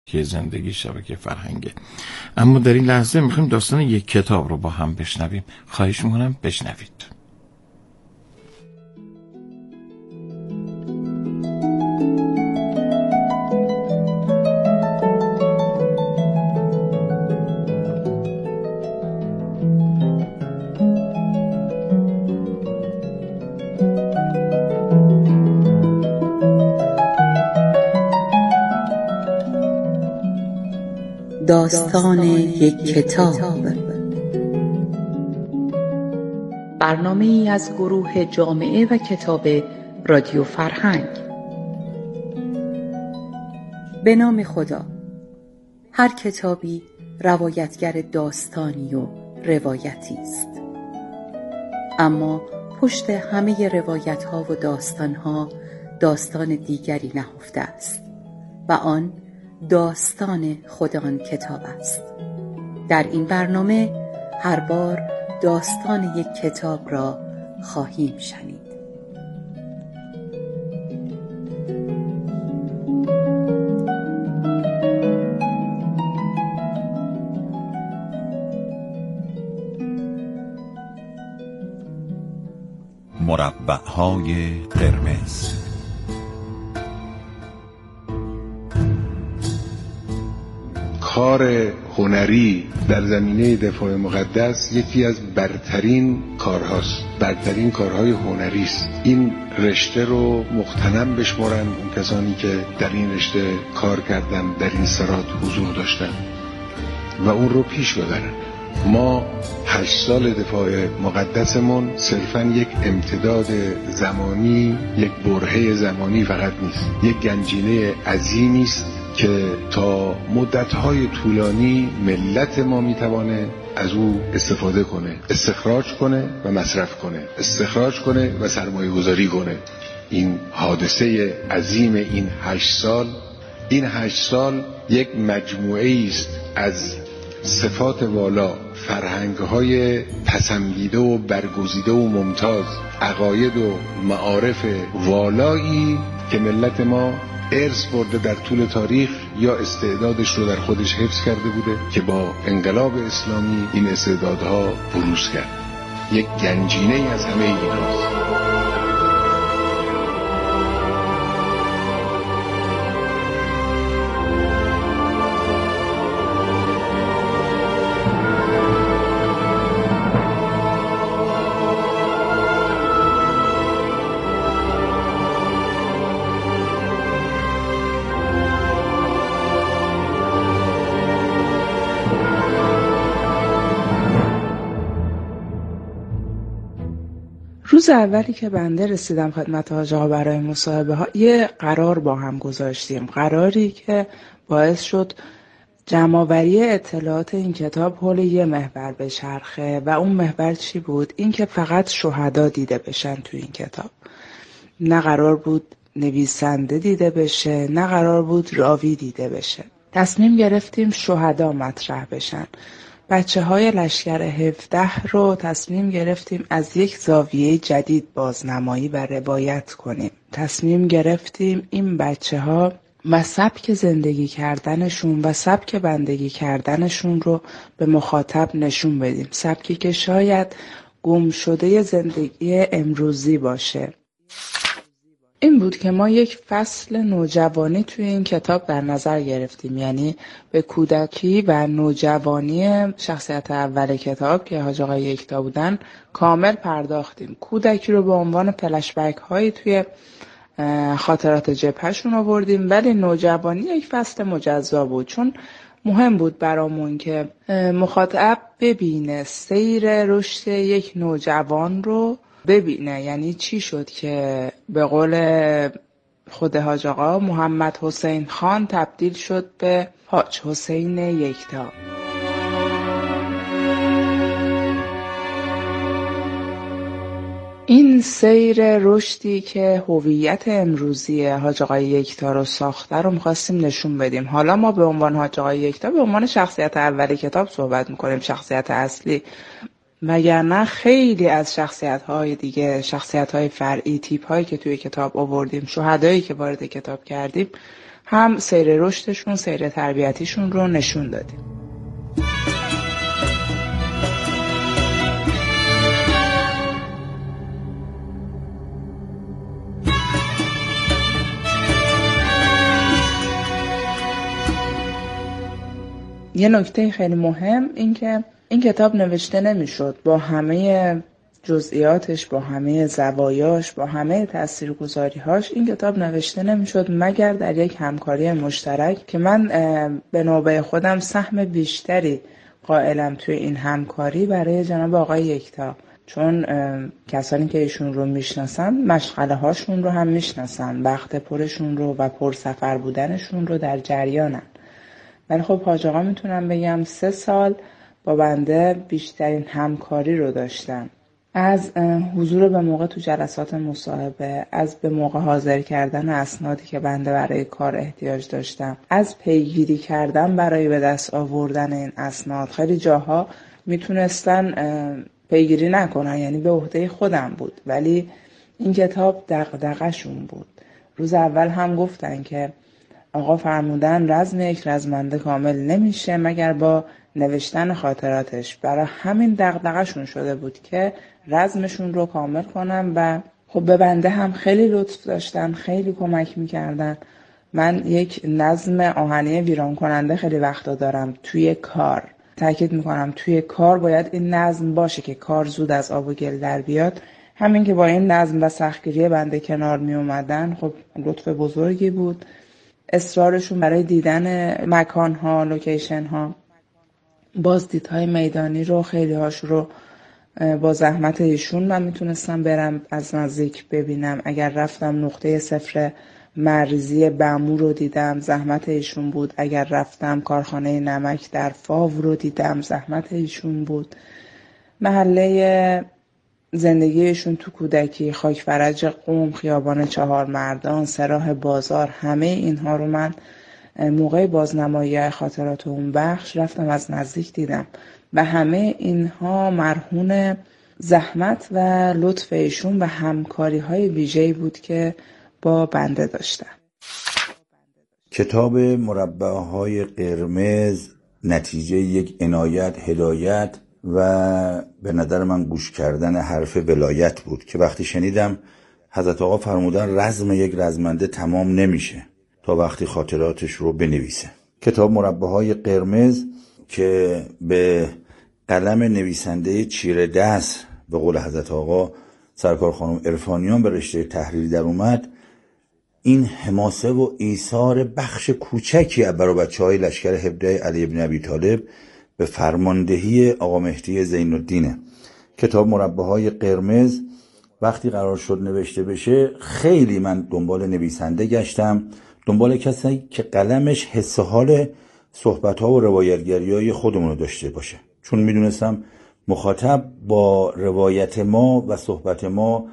که زندگی شبکه فرهنگه. اما در این لحظه میخوایم داستان یک کتاب رو با هم بشنویم. خواهش میکنم بشنوید. داستان یک کتاب. برنامه‌ای از گروه جامعه و کتاب رادیو فرهنگ. به نام خدا. هر کتابی روایتگر داستانی و روایتی است، اما پشت همه روایت‌ها و داستان‌ها داستان دیگری نهفته است و آن داستان خود آن کتاب است. در این برنامه هر بار داستان یک کتاب را خواهیم شنید. مربع‌های قرمز. کار هنری در زمینه دفاع مقدس یکی از برترین کارهاست، برترین کارهای هنری است. این رشته رو مغتنم بشمارن اون کسانی که در این رشته کار کردن، در این سرات حضور داشتن و اون رو پیش ببرن. ما 8 سال دفاع مقدسمون صرفاً یک امتداد زمانی، یک برهه زمانی فقط نیست، یک گنجینه عظیمی است که تا مدت‌های طولانی ملت ما میتوانه از او استفاده کنه، استخراج کنه و مصرف کنه، استخراج کنه و سرمایه گذاری کنه. این حادثه عظیم این 8 سال یک مجموعه است از صفات والا، فرهنگ‌های پسندیده و برگزیده و ممتاز، عقاید و معارف والایی که ملت ما ارث برده در طول تاریخ یا استعدادش رو در خودش حفظ کرده بوده که با انقلاب اسلامی این استعدادها بروز کرد. یک گنجینه از همه ایناست. روز اولی که بنده رسیدم خدمت حاج آقا برای مصاحبه ها، یه قرار با هم گذاشتیم، قراری که باعث شد جمع‌آوری اطلاعات این کتاب حول یه محور بچرخه. و اون محور چی بود؟ این که فقط شهدا دیده بشن تو این کتاب. نه قرار بود نویسنده دیده بشه، نه قرار بود راوی دیده بشه. تصمیم گرفتیم شهدا مطرح بشن. بچه‌های لشکر 17 رو تصمیم گرفتیم از یک زاویه جدید بازنمایی و روایت کنیم. تصمیم گرفتیم این بچه‌ها و سبک زندگی کردنشون و سبک بندگی کردنشون رو به مخاطب نشون بدیم. سبکی که شاید گم شده زندگی امروزی باشه. این بود که ما یک فصل نوجوانی توی این کتاب در نظر گرفتیم، یعنی به کودکی و نوجوانی شخصیت اول کتاب که حاج آقای یکتا بودن کامل پرداختیم. کودکی رو به عنوان فلشبک هایی توی خاطرات جبهشون آوردیم، ولی نوجوانی یک فصل مجزا بود، چون مهم بود برامون که مخاطب ببینه سیر رشد یک نوجوان رو ببینه. یعنی چی شد که به قول خود حاج آقا محمد حسین خان تبدیل شد به حاج حسین یکتا. این سیر رشدی که هویت امروزی حاج آقای یکتا رو ساخته رو می‌خواستیم نشون بدیم. حالا ما به عنوان حاج آقای یکتا به عنوان شخصیت اول کتاب صحبت می‌کنیم، شخصیت اصلی، وگرنه خیلی از شخصیت‌های دیگه، شخصیت‌های فرعی، تیپ‌هایی که توی کتاب آوردیم، شهدایی که وارد کتاب کردیم، هم سیر رشدشون، سیر تربیتیشون رو نشون دادیم. یه نکته خیلی مهم این که این کتاب نوشته نمیشد با همه جزئیاتش، با همه زوایاش، با همه تاثیرگذاری‌هاش. این کتاب نوشته نمیشد مگر در یک همکاری مشترک که من به نوبه خودم سهم بیشتری قائلم توی این همکاری برای جناب آقای یکتا، چون کسانی که ایشون رو میشناسن مشغله هاشون رو هم میشناسن، وقت پرشون رو و پرسفر بودنشون رو در جریانن. ولی خب حاج آقا میتونم بگم 3 سال با بنده بیشترین همکاری رو داشتن، از حضور به موقع تو جلسات مصاحبه، از به موقع حاضر کردن اسنادی که بنده برای کار احتیاج داشتم، از پیگیری کردن برای به دست آوردن این اسناد. خیلی جاها میتونستن پیگیری نکنن، یعنی به عهده خودم بود، ولی این کتاب دغدغه‌شون بود. روز اول هم گفتن که آقا فرمودن رزم یک رزمنده کامل نمیشه مگر با نوشتن خاطراتش. برای همین دغدغه‌شون شده بود که رزمشون رو کامل کنم و خب به بنده هم خیلی لطف داشتن، خیلی کمک میکردن. من یک نظم آهنی ویران کننده خیلی وقتا دارم توی کار، تاکید میکنم توی کار باید این نظم باشه که کار زود از آب و گل در بیاد. همین که با این نظم و سختگیری بنده کنار می اومدن خب لطف بزرگی بود. اصرارشون برای دیدن مکان‌ها، لوکیشن‌ها، بازدیدهای میدانی رو خیلی هاش رو با زحمت ایشون من میتونستم برم از نزدیک ببینم. اگر رفتم نقطه صفر مرزی بمو رو دیدم، زحمت ایشون بود. اگر رفتم کارخانه نمک در فاو رو دیدم، زحمت ایشون بود. محله زندگیشون تو کودکی، خاک فرج قم، خیابان چهار مردان، سراح بازار، همه اینها رو من موقع بازنمایی خاطرات اون بخش رفتم از نزدیک دیدم و همه اینها مرهون زحمت و لطف ایشون و همکاری های ویژه‌ای بود که با بنده داشتن. کتاب مربع‌های قرمز نتیجه یک عنایت، هدایت و به نظر من گوش کردن حرف ولایت بود که وقتی شنیدم حضرت آقا فرمودن رزم یک رزمنده تمام نمیشه تا وقتی خاطراتش رو بنویسه. کتاب مربع‌های قرمز که به قلم نویسنده چیره دست به قول حضرت آقا سرکار خانم عرفانیان به رشته تحریری در اومد، این حماسه و ایثار بخش کوچکی برای بچه‌های لشکر هبده علی بن ابی طالب به فرماندهی آقا مهدی زین الدین. کتاب مربع‌های قرمز وقتی قرار شد نوشته بشه خیلی من دنبال نویسنده گشتم، دنبال کسی که قلمش حس و حال صحبت‌ها و روایتگری‌های خودمون رو داشته باشه، چون میدونستم مخاطب با روایت ما و صحبت ما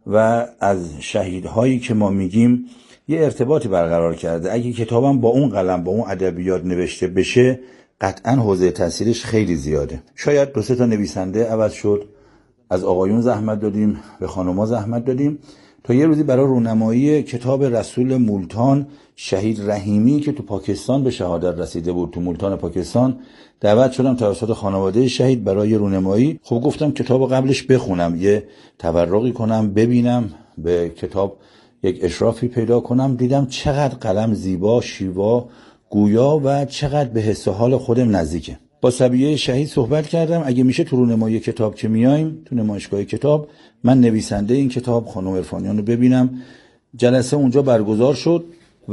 و از شهیدهایی که ما میگیم یه ارتباطی برقرار کرده. اگه کتابم با اون قلم با اون ادبیات نوشته بشه قطعا حوزه تاثیرش خیلی زیاده. شاید 2-3 تا نویسنده عوض شد، از آقایون زحمت دادیم، به خانوما زحمت دادیم، تا یه روزی برای رونمایی کتاب رسول مولتان شهید رحیمی که تو پاکستان به شهادت رسیده بود، تو مولتان پاکستان دعوت شدم توسط خانواده شهید برای رونمایی. خب گفتم کتابو قبلش بخونم، یه تورقی کنم، ببینم، به کتاب یک اشرافی پیدا کنم. دیدم چقدر قلم زیبا، شیوا، گویا و چقدر به حس و حال خودم نزدیکه. با سبیه شهید صحبت کردم اگه میشه تو رونمایی کتاب که میایم تو نمایشگاه کتاب من نویسنده این کتاب خانم عرفانیان رو ببینم. جلسه اونجا برگزار شد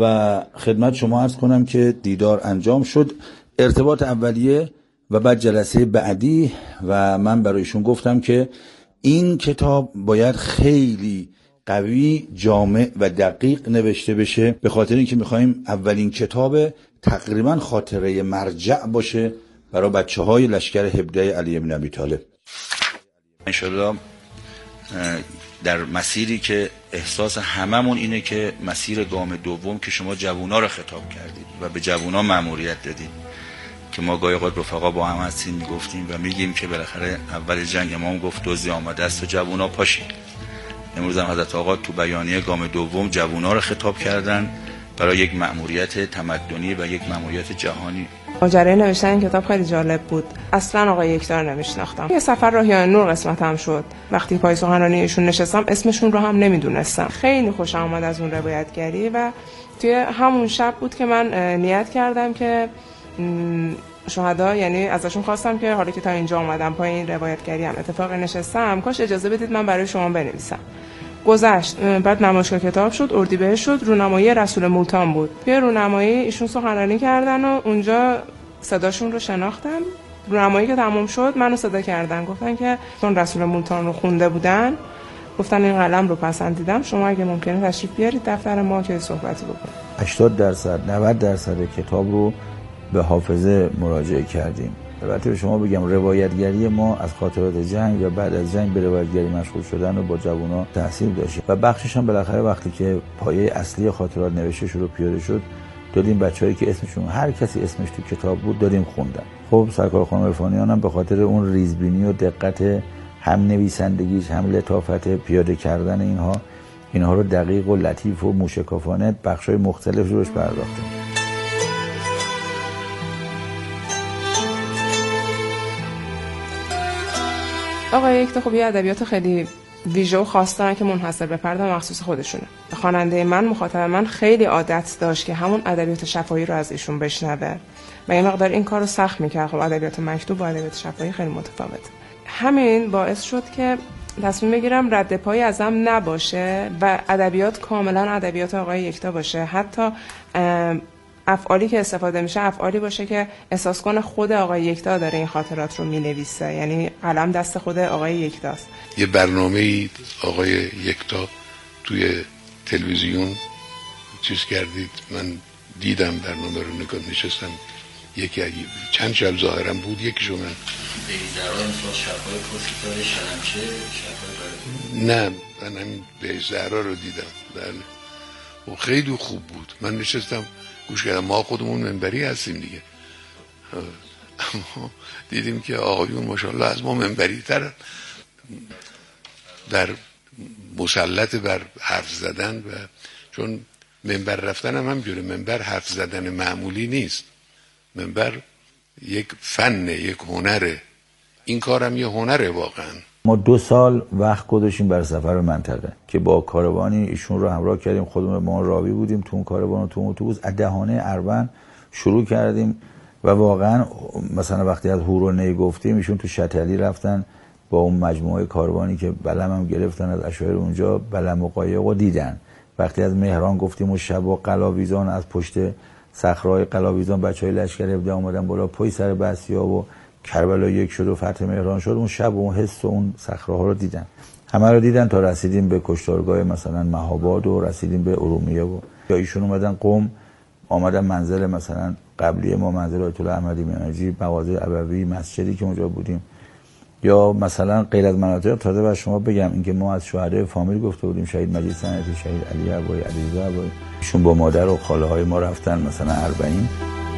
و خدمت شما عرض کنم که دیدار انجام شد، ارتباط اولیه و بعد جلسه بعدی، و من برایشون گفتم که این کتاب باید خیلی قوی، جامع و دقیق نوشته بشه، به خاطر اینکه میخوایم اولین کتاب تقریبا خاطره مرجع باشه برای بچه‌های لشکر هبده علی بن ابی طالب. انشالله در مسیری که احساس هممون اینه که مسیر گام دوم که شما جوونا رو خطاب کردید و به جوونا مأموریت دادید، که ما گاهی اوقات رفقا با هم هستیم میگفتیم و میگیم که بالاخره اول جنگ امام گفت دزدی آمده است و جوونا پاشید. امروز هم حضرت آقا تو بیانیه گام دوم جوونا رو خطاب کردن برای یک مأموریت تمدنی و یک مأموریت جهانی. ماجرای نوشتن این کتاب خیلی جالب بود. اصلا آقای یکتا رو نمیشناختم. یه سفر راهیان نور قسمتم شد. وقتی پای سخنرانی ایشون نشستم اسمشون رو هم نمیدونستم. خیلی خوشم اومد از اون روایتگری و توی همون شب بود که من نیت کردم که شهدا، یعنی ازشون خواستم که حالا که تا اینجا اومدم پای این روایتگری هم اتفاقی نشستم، کاش اجازه بدید من برای شما بنویسم. گذشت، بعد نمایشگاه کتاب شد، اردیبهشت شد، رونمایی رسول مولتان بود. توی رونمایی ایشون سخنرانی کردن و اونجا صداشون رو شناختم. رونمایی که تموم شد منو صدا کردن، گفتن که چون رسول مولتان رو خونده بودن، گفتن این قلم رو پسندیدم، شما اگه ممکنه تشریف بیارید دفتر ما که صحبتی بکنید. 80% 90% کتاب رو به حافظه مراجعه کردیم. البته به شما بگم روایتگری ما از خاطرات جنگ و بعد از جنگ به روایتگری مشغول شدن و با جوونا تاثیر داشت و بخشش هم بالاخره وقتی که پایه اصلی خاطرات نوشته شد و پیاده شد دادیم بچه‌هایی که اسمشون هر کسی اسمش تو کتاب بود دادیم خوندن. خب سرکار خانم عرفانیان هم به خاطر اون ریزبینی و دقت هم نویسندگیش هم لطافت پیاده کردن اینها رو دقیق و لطیف و موشکافانه بخش‌های مختلف روش پرداخته. آقای یکتا خب یه ادبیات خیلی ویژه و خاص دارن که منحصر به فرد و مخصوص خودشونه. خواننده من، مخاطب من خیلی عادت داشت که همون ادبیات شفاهی رو از ایشون بشنوه و یه مقدار این کارو سخت می‌کرد. خب ادبیات مکتوب و ادبیات شفاهی خیلی متفاوته. همین باعث شد که تصمیم بگیرم رد پایی ازم نباشه و ادبیات کاملا ادبیات آقای یکتا باشه. حتی افعالی که استفاده میشه افعالی باشه که احساس کنه خود آقای یکتا داره این خاطرات رو مینویسه، یعنی قلم دست خود آقای یکتاست. یه برنامه‌ای آقای یکتا توی تلویزیون چیز کردید، من دیدم برنامه رو، نگاه نشستم یکی چند شب ظاهرم بود، یکیشو من نه من همین به زهرا رو دیدم. بله و خیلی خوب بود. من نشستم گوش کردم. ما خودمون منبری هستیم دیگه، اما دیدیم که آقایون ماشاءالله از ما منبری تر در مسلط بر حرف زدن و چون منبر رفتن هم همجوره. منبر حرف زدن معمولی نیست، منبر یک فنه، یک هنره. این کارم یه هنره واقعا. ما 2 سال وقت گذاشتیم بر سفر منطقه که با کاروانی ایشون رو همراه کردیم. خودمون ما راوی بودیم تو اون کاروان و تو اون اتوبوس از دهانه اروند شروع کردیم و واقعا مثلا وقتی از هورونی گفتیم ایشون تو شتلی رفتن با اون مجموعه کاروانی که بلم هم گرفتن از اشایر اونجا، بلم و قایق رو دیدن. وقتی از مهران گفتیم و شب و قلاویزان از پشت صخره‌های قلاویزان بچهای لشکر 17 اومدن بالا پای سر بسیا و کربلا 1 شد و فتح مهران شد. اون شب و اون حس و اون صخره‌ها رو دیدن، همه رو دیدن تا رسیدیم به کشتارگاه مثلا مهاباد و رسیدیم به ارومیه و یا ایشون اومدن قم، آمدن منزل مثلا قبلی ما، منزل آیت الله احمدی مناجی، مغازه ابوی، مسجدی که اونجا بودیم، یا مثلا غیر از مناطق تازه بر شما بگم اینکه ما از شهدای فامیل گفته بودیم، شهید مجید سنتی، شهید علی ابوی، علیرضا ابوی، ایشون با مادر و خاله های ما رفتن مثلا 40.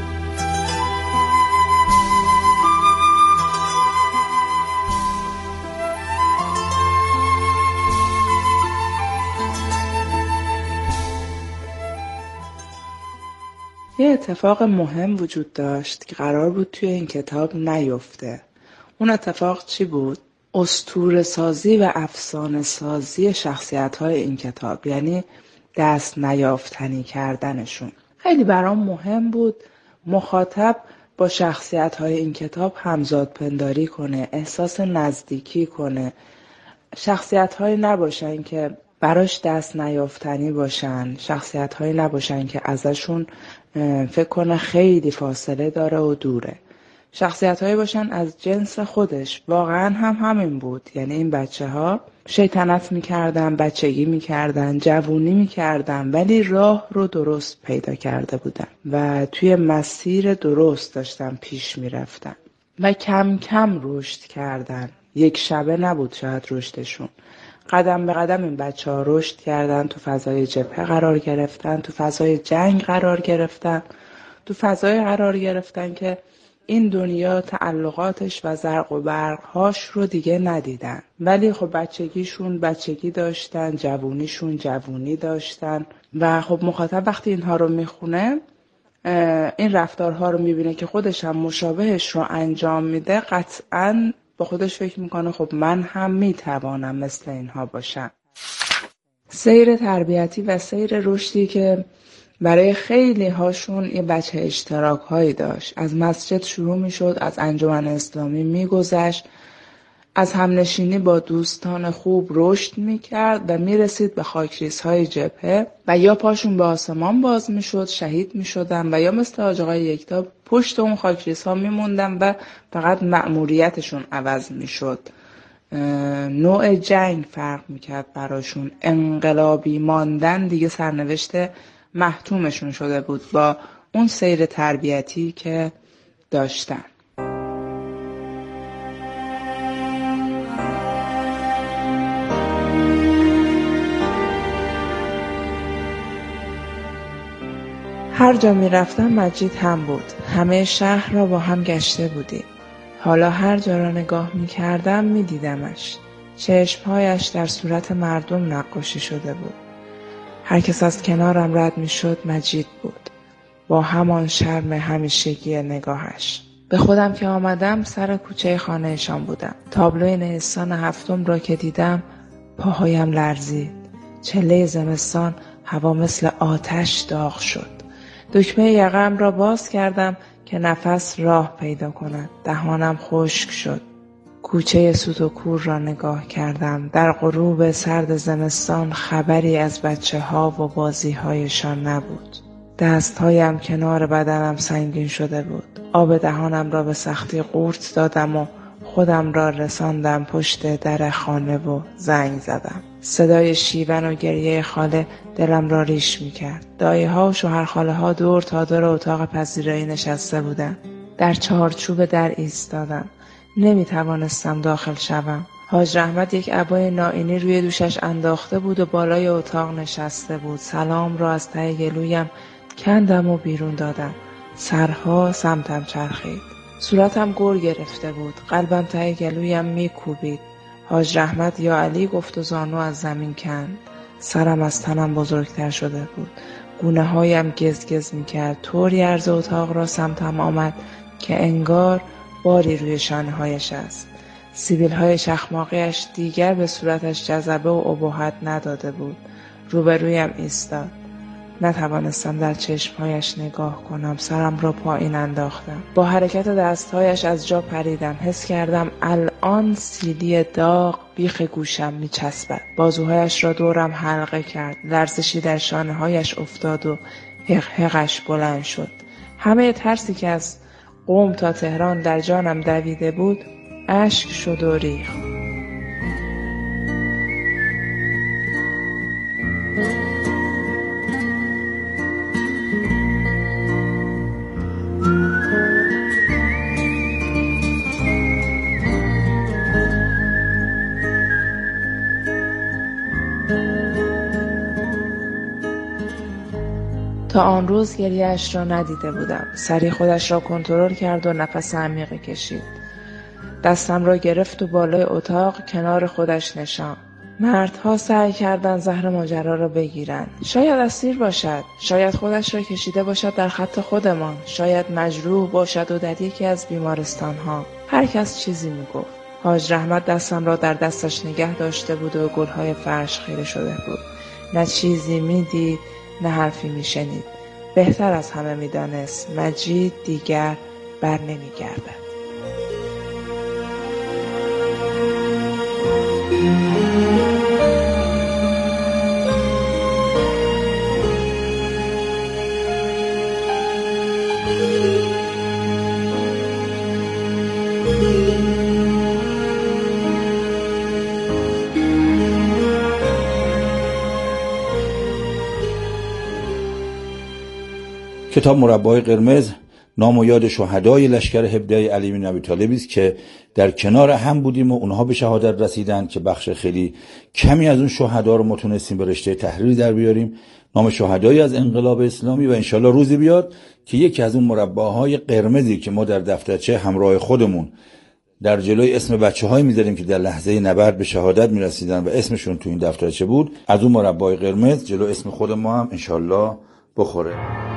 یه اتفاق مهم وجود داشت که قرار بود توی این کتاب نیفته. اون اتفاق چی بود؟ اسطوره سازی و افسانه سازی شخصیت‌های این کتاب، یعنی دست نیافتنی کردنشون. خیلی برام مهم بود مخاطب با شخصیت‌های این کتاب همزاد پنداری کنه، احساس نزدیکی کنه. شخصیت‌هایی نباشن که براش دست نیافتنی باشن، شخصیت‌هایی نباشن که ازشون فکر کنه خیلی فاصله داره و دوره. شخصیت‌هایی باشن از جنس خودش. واقعا هم همین بود. یعنی این بچه‌ها شیطنت می‌کردن، بچگی می‌کردن، جوونی می‌کردن، ولی راه رو درست پیدا کرده بودن و توی مسیر درست داشتن پیش می‌رفتن و کم کم رشد کردن. یک شبه نبود شاید رشدشون. قدم به قدم این بچه‌ها رشد کردن، تو فضای جبهه قرار گرفتن، تو فضای جنگ قرار گرفتن، تو فضای قرار گرفتن که این دنیا تعلقاتش و زرق و برقهاش رو دیگه ندیدن، ولی خب بچگیشون بچگی داشتن، جوونیشون جوونی داشتن و خب مخاطب وقتی اینها رو میخونه، این رفتارها رو میبینه که خودش هم مشابهش رو انجام میده، قطعاً با خودش فکر میکنه خب من هم میتوانم مثل اینها باشم. سیر تربیتی و سیر رشدی که برای خیلی هاشون یه بچه اشتراک هایی داشت. از مسجد شروع می شد، از انجمن اسلامی می گذشت، از همنشینی با دوستان خوب رشد می کرد و می رسید به خاکریز های جبهه و یا پاشون به آسمان باز می شد، شهید می شدن و یا مثل حاج آقای یکتا پشت اون خاکریز ها می موندن و فقط مأموریتشون عوض می شد. نوع جنگ فرق می کرد براشون. انقلابی ماندن دیگه سرنوشت محتومشون شده بود با اون سیر تربیتی که داشتن. هر جا می رفتم مجید هم بود. همه شهر را با هم گشته بودیم. حالا هر جا را نگاه می کردم می دیدمش. چشمهایش در صورت مردم نقاشی شده بود. هر کس از کنارم رد می شد مجید بود. با همان شرم همیشگی نگاهش. به خودم که آمدم سر کوچه خانهشان بودم. تابلوی نیستان هفتم را که دیدم پاهایم لرزید. چله زمستان هوا مثل آتش داغ شد. دکمه یقه‌ام را باز کردم که نفس راه پیدا کند. دهانم خشک شد. کوچه سوت و کور را نگاه کردم. در غروب سرد زمستان خبری از بچه‌ها و بازی‌هایشان نبود. دستهایم کنار بدنم سنگین شده بود. آب دهانم را به سختی قورت دادم و خودم را رساندم پشت در خانه و زنگ زدم. صدای شیون و گریه خاله دلم را ریش می‌کرد. دایه‌ها و شوهرخاله‌ها دور تا دور اتاق پذیرایی نشسته بودند. در چارچوب در ایستادم. نمی‌توانستم داخل شوم. حاج رحمت یک عبای نائینی روی دوشش انداخته بود و بالای اتاق نشسته بود. سلام را از ته گلویم کندم و بیرون دادم. سرها سمتم چرخید. صورتم گر گرفته بود. قلبم ته گلویم میکوبید. حاج رحمت یا علی گفت و زانو از زمین کند. سرم از تنم بزرگتر شده بود. گونه هایم گز میکرد. طوری عرض اتاق را سمتم آمد که انگار باری روی شانه هایش است. سیبیل های شخماقیش دیگر به صورتش جذبه و ابهت نداده بود. روبرویم ایستاد. نتوانستم در چشمهایش نگاه کنم. سرم را پایین انداختم. با حرکت دستهایش از جا پریدم. حس کردم الان سیلی داغ بیخ گوشم میچسبد. بازوهایش را دورم حلقه کرد. لرزشی در شانه‌هایش افتاد و حقش بلند شد. همه ترسی که از قم تا تهران در جانم دویده بود اشک شد و ریخت. تا آن روز گریه‌اش را ندیده بودم. سری خودش را کنترل کرد و نفس عمیقی کشید. دستم را گرفت و بالای اتاق کنار خودش نشاند. مردها سعی کردند زهر ماجرا را بگیرند. شاید اسیر باشد. شاید خودش را کشیده باشد در خط خودمان. شاید مجروح باشد و در یکی از بیمارستان‌ها. هر کس چیزی میگفت. حاج رحمت دستم را در دستش نگه داشته بود و گل‌های فرش خیره شده بود. نه چیزی میدید نه حرفی میشنید. بهتر از همه میدانست مجید دیگر بر نمیگردد. کتاب مربع‌های قرمز نام و یاد شهدای لشکر هبده علی بن ابی طالب است که در کنار هم بودیم و اونها به شهادت رسیدند که بخش خیلی کمی از اون شهدا رو ما تونستیم به رشته تحریر در بیاریم، نام شهدایی از انقلاب اسلامی، و انشالله روزی بیاد که یکی از اون مربع‌های قرمزی که ما در دفترچه همراه خودمون در جلوی اسم بچه‌هایی می‌ذاریم که در لحظه نبرد به شهادت می‌رسیدن و اسمشون تو این دفترچه بود، از اون مربع قرمز جلو اسم خود ما هم انشالله بخوره.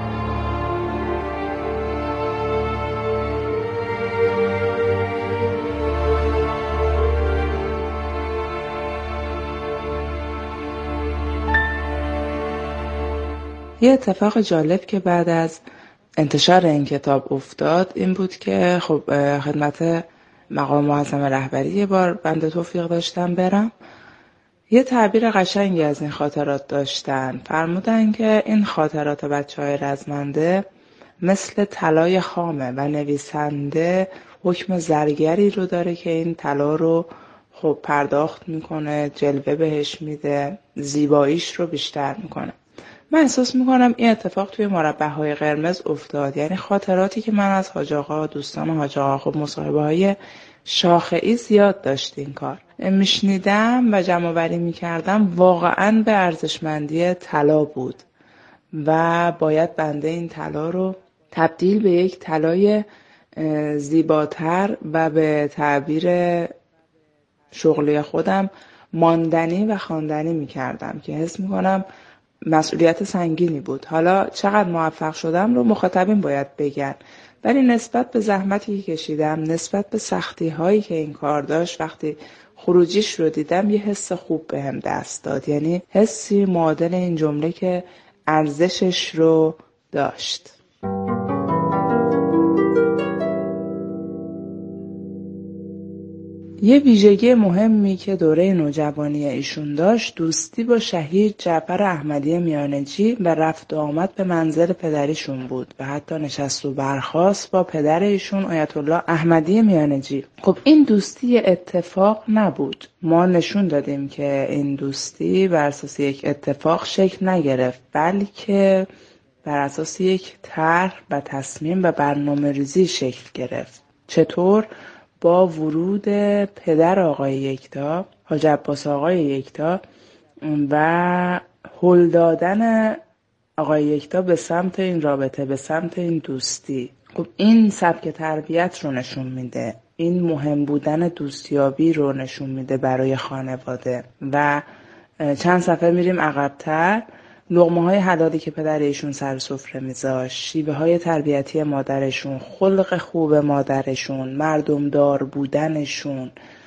یه اتفاق جالب که بعد از انتشار این کتاب افتاد این بود که خب خدمت مقام معظم رهبری یه بار بنده توفیق داشتم برم. یه تعبیر قشنگی از این خاطرات داشتن. فرمودن که این خاطرات بچه‌های رزمنده مثل طلای خامه و نویسنده حکم زرگری رو داره که این طلا رو خب پرداخت میکنه، جلوه بهش میده، زیباییش رو بیشتر میکنه. من احساس میکنم این اتفاق توی مربع‌های قرمز افتاد. یعنی خاطراتی که من از حاج آقا، دوستان حاج آقا، خب مصاحبه‌های شاخعی زیاد داشت این کار میشنیدم و جمع‌آوری میکردم، واقعاً به ارزشمندی طلا بود و باید بنده این طلا رو تبدیل به یک طلای زیباتر و به تعبیر شغلی خودم ماندنی و خواندنی میکردم که حس میکنم مسئولیت سنگینی بود. حالا چقدر موفق شدم رو مخاطبین باید بگن، ولی نسبت به زحمتی که کشیدم، نسبت به سختی هایی که این کار داشت، وقتی خروجیش رو دیدم یه حس خوب بهم دست داد. یعنی حسی معادل این جمله که ارزشش رو داشت. یه ویژگی مهمی که دوره نوجوانی ایشون داشت دوستی با شهید جعفر احمدی میانجی و رفت و آمد به منزل پدریشون بود و حتی نشست و برخاست با پدر ایشون آیت الله احمدی میانجی. خب این دوستی اتفاق نبود. ما نشون دادیم که این دوستی بر اساس یک اتفاق شکل نگرفت، بلکه بر اساس یک طرح و تصمیم و برنامه‌ریزی شکل گرفت. چطور؟ با ورود پدر آقای یکتا، حاج عباس آقای یکتا، و هل دادن آقای یکتا به سمت این رابطه، به سمت این دوستی. خب این سبک تربیت رو نشون میده، این مهم بودن دوستیابی رو نشون میده برای خانواده. و چند صفحه میریم عقب‌تر، لقمه‌های حلالی که پدر ایشون سر سفره میذاشت، شیوه‌های تربیتی مادرشون، خلق خوب مادرشون، مردمدار بودنشون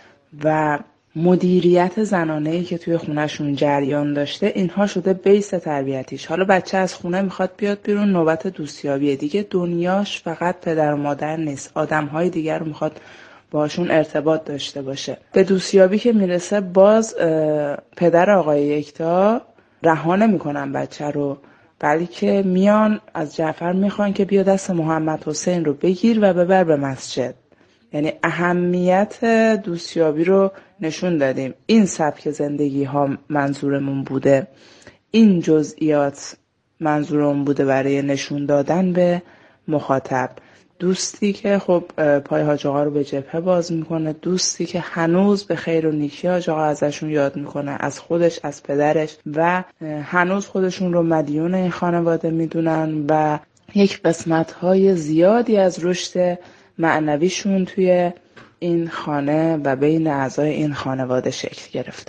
و مدیریت زنانه‌ای که توی خونه‌شون جریان داشته، اینها شده بیس تربیتیش. حالا بچه از خونه میخواد بیاد بیرون، نوبت دوستیابیه دیگه. دنیاش فقط پدر و مادر نیست، آدم‌های دیگر رو میخواد باشون ارتباط داشته باشه. به دوستیابی که میرسه، باز پدر آقای یکتا رها نمی‌کنن بچه رو، بلکه میان از جعفر میخوان که بیا دست محمد حسین رو بگیر و ببر به مسجد. یعنی اهمیت دوستیابی رو نشون دادیم. این سبک زندگی ها منظورمون بوده، این جزئیات منظورمون بوده برای نشون دادن به مخاطب. دوستی که خب پای حاج آقا رو به جبهه باز میکنه، دوستی که هنوز به خیر و نیکی حاج آقا ازشون یاد میکنه، از خودش، از پدرش، و هنوز خودشون رو مدیون این خانواده میدونن و یک قسمت‌های زیادی از رشد معنویشون توی این خانه و بین اعضای این خانواده شکل گرفته.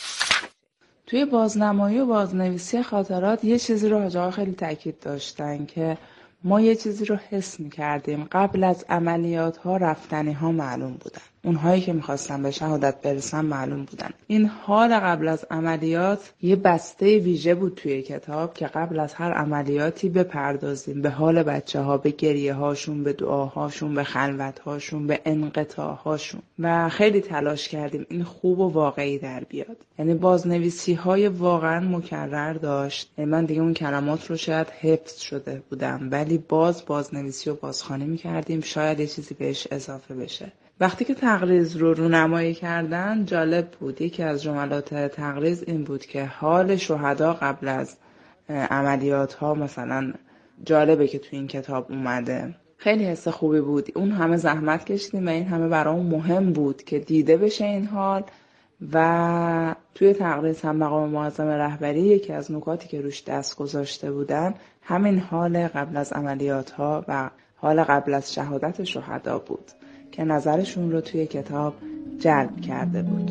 توی بازنمایی و بازنویسی خاطرات یه چیزی رو حاج آقا خیلی تاکید داشتن که ما یه چیزی رو حس می‌کردیم. قبل از عملیات ها رفتنی ها معلوم بودن، اونهایی که می‌خواستن به شهادت برسن معلوم بودن. این حال قبل از عملیات یه بسته ویژه بود توی کتاب که قبل از هر عملیاتی بپردازیم به حال بچه‌ها، به گریه هاشون، به دعاهاشون، به خلوت هاشون، به انقطاع هاشون، و خیلی تلاش کردیم این خوب و واقعی در بیاد. یعنی بازنویسی های واقعا مکرر داشت. من دیگه اون کلمات رو شاید حفظ شده بودم، ولی بازنویسی و بازخوانی می‌کردیم، شاید یه چیزی بهش اضافه بشه. وقتی که تقریض رو رونمایی کردن جالب بود. یکی از جملات تقریض این بود که حال شهدا قبل از عملیات ها مثلا جالبه که تو این کتاب اومده. خیلی حس خوبی بود. اون همه زحمت کشیدیم و این همه برامون مهم بود که دیده بشه این حال. و توی تقریض هم مقام معظم رهبری یکی از نکاتی که روش دست گذاشته بودن همین حال قبل از عملیات ها و حال قبل از شهادت شهدا بود که نظرشون رو توی کتاب جلب کرده بود.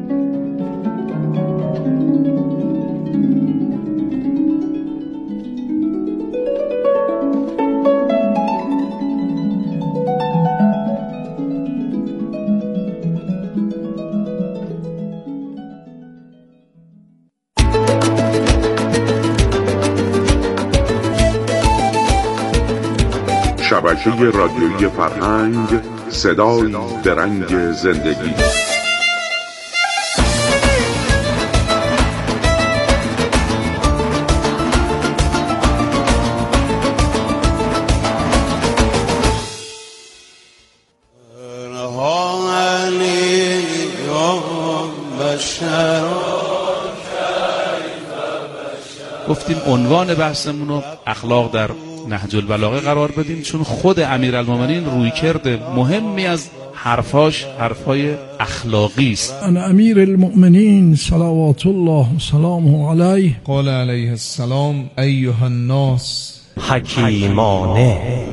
شبکه رادیویی فرهنگ، صدای درنگ زندگی. گفتیم عنوان بحثمون رو اخلاق در نهج البلاغه قرار بدیم، چون خود امیرالمومنین رویکرد مهمی از حرفای اخلاقی است. ان امیر المؤمنین صلوات الله وسلامه علیه قال علیه السلام ایها الناس حکیمانه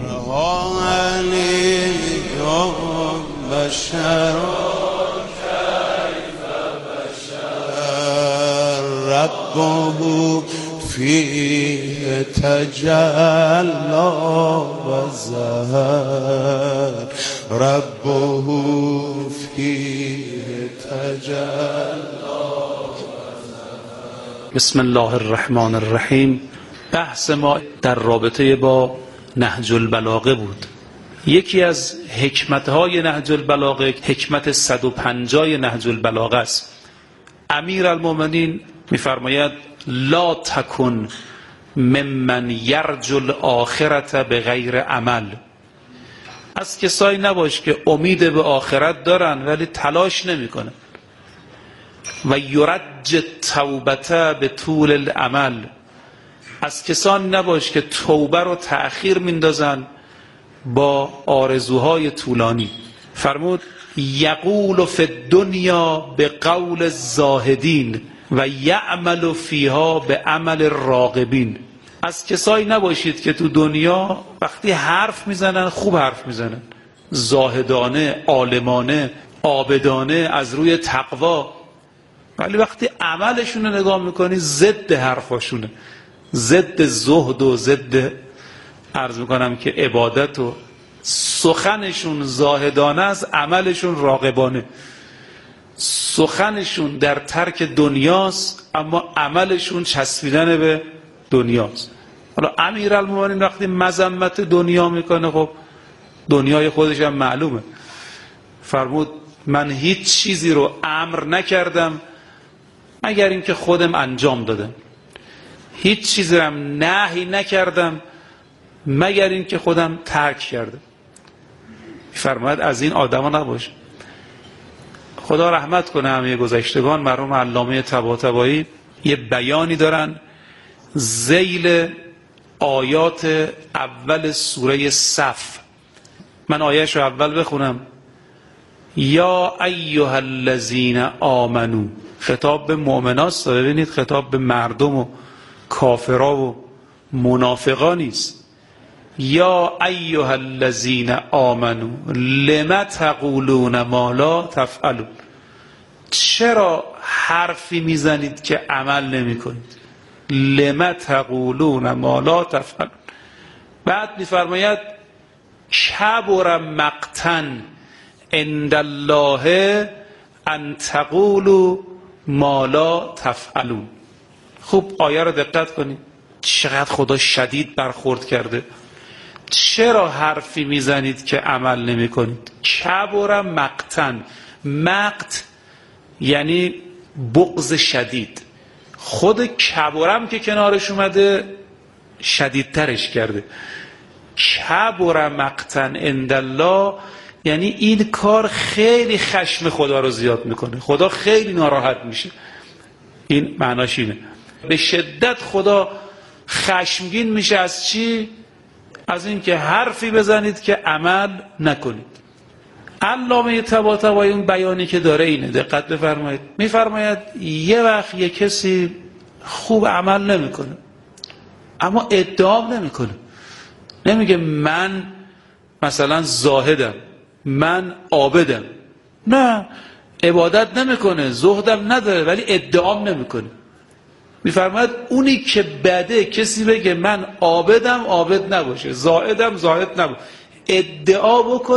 ربه فيه تجلى وزهر ربه فيه تجلى. بسم الله الرحمن الرحیم. بحث ما در رابطه با نهج البلاغه بود. یکی از حکمت‌های نهج البلاغه، حکمت 150 نهج البلاغه است. امیرالمومنین می‌فرماید لا تکن ممن یرجو الاخرة بغیر عمل. از کسایی نباش که امید به آخرت دارن ولی تلاش نمی‌کنن. و یرج التوبة به طول العمل. از کسان نباش که توبه رو تأخیر میندازن با آرزوهای طولانی. فرمود یقول فی الدنیا به قول الزاهدین و یعمل فیها به عمل الراغبین. از کسایی نباشید که تو دنیا وقتی حرف میزنن خوب حرف میزنن، زاهدانه، عالمانه، عابدانه، از روی تقوا، ولی وقتی عملشون رو نگاه میکنی ضد حرفاشونه، ضد زهد و ضد عرض میکنم که عبادت و سخنشون زاهدانه است، عملشون راغبانه. سخنشون در ترک دنیاست اما عملشون چسبیدن به دنیاست. حالا امیرالمومنین وقتی مذمت دنیا میکنه، خب دنیای خودش هم معلومه. فرمود من هیچ چیزی رو امر نکردم مگر اینکه خودم انجام دادم، هیچ چیزی رو هم نهی نکردم مگر اینکه خودم ترک کردم. فرمود از این آدما نباش. خدا رحمت کنه همه گذشتگان. مرحوم علامه طباطبایی یه بیانی دارن ذیل آیات اول سوره صف. من آیه‌اش رو اول بخونم. یا ایها الذین آمنو، خطاب به مؤمناست. ببینید خطاب به مردم و کافرا و منافقا نیست. یا ایها الذین آمنو لم تقولون ما لا تفعلون. چرا حرفی میزنید که عمل نمی کنید؟ لم تقولون ما لا تفعلون. بعد میفرماید کبر مقتا عند الله ان تقولوا ما لا تفعلون. خوب آیه رو دقت کنید، چقدر خدا شدید برخورد کرده. چرا حرفی میزنید که عمل نمی کنید؟ کبر مقتا، مقت یعنی بغض شدید. خود کبرم که کنارش اومده شدیدترش کرده. کبر مقتا عند الله یعنی این کار خیلی خشم خدا رو زیاد میکنه، خدا خیلی ناراحت میشه. این معناش اینه. به شدت خدا خشمگین میشه از چی؟ از اینکه حرفی بزنید که عمل نکنید. علامه طباطبایی اون بیانی که داره اینه، دقت بفرمایید، میفرماید یه وقت یه کسی خوب عمل نمیکنه اما ادعا نمیکنه، نمیگه من مثلا زاهدم، من عابدم، نه، عبادت نمیکنه، زهدم نداره ولی ادعا نمیکنه. میفرماید اونی که بده کسی بگه من عابدم عابد نباشه، زاهدم زاهد نباشه، ادعا بکنه